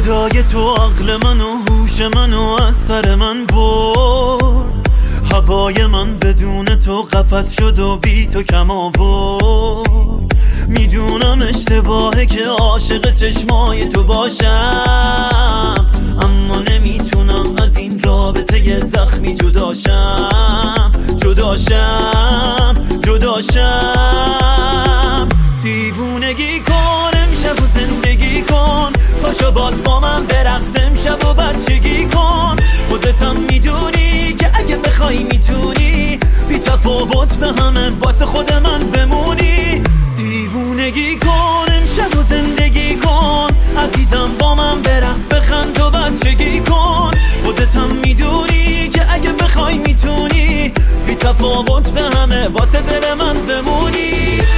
صدای تو عقل من و هوش منو از سر من برد. هوای من بدون تو قفس شد و بی تو کم آورد. میدونم اشتباهه که عاشق چشمای تو باشم، اما نمیتونم از این رابطه زخمی جداشم. دیوونگی کن امشب و زندگی کن، پاشو باز با من برقص امشب و بچگی کن. خودتم میدونی که اگه بخوای میتونی بی تفاوت به همه واسه خود من بمونی. دیوونگی کن امشب و زندگی کن، عزیزم با من برقص بخند و بچگی کن. خودتم میدونی که اگه بخوای میتونی بی تفاوت به همه واسه دل من بمونی.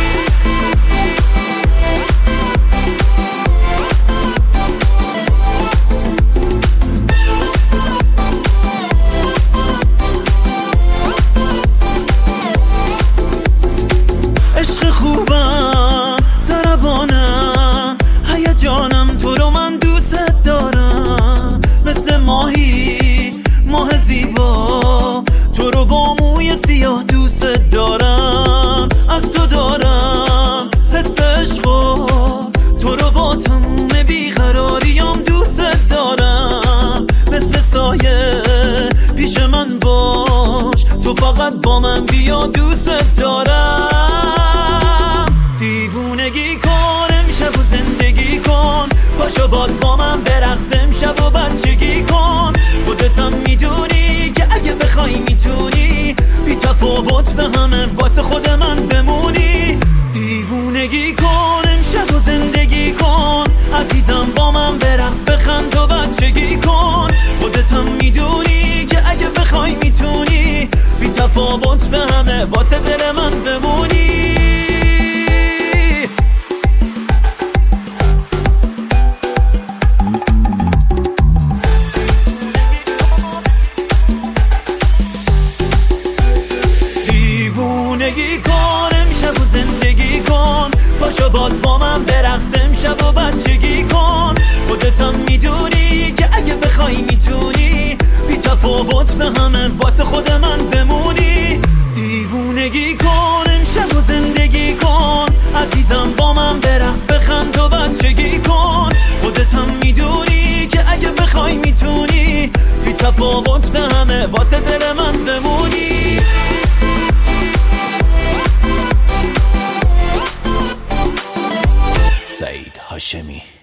عشق خوبم، ضربانم، هیجانم، تو رو من دوست دارم. مثل ماهی، ماه زیبا، تو رو با موی سیاه دوست دارم. از تو دارم حس عشقو، تو رو با تموم بیقراریم دوست دارم. مثل سایه پیش من باش، تو فقط با من بیا دوست دارم. دیوونگی کن امشب و زندگی کن، پاشو باز با من برقص امشب و بچگی کن. خودتم میدونی که اگه بخوای میتونی بی تفاوت به همه واسه خود من بمونی. دیوونگی کن امشب و زندگی کن، عزیزم با من برقص بخند و بچگی کن. خودتم میدونی که اگه بخوای میتونی بی تفاوت به همه واسه دل من بمونی. دیوونگی کن امشب و زندگی کن، پاشو باز با من برقص امشب و بچگی کن. خودتم میدونی که اگه بخوای میتونی بی تفاوت به همه واسه خود من بمونی. دیوونگی کن امشب و زندگی کن، عزیزم با من برقص بخند و بچگی کن. خودتم میدونی که اگه بخوای میتونی بی تفاوت به همه واسه دل من بمونی. سعید هاشمی.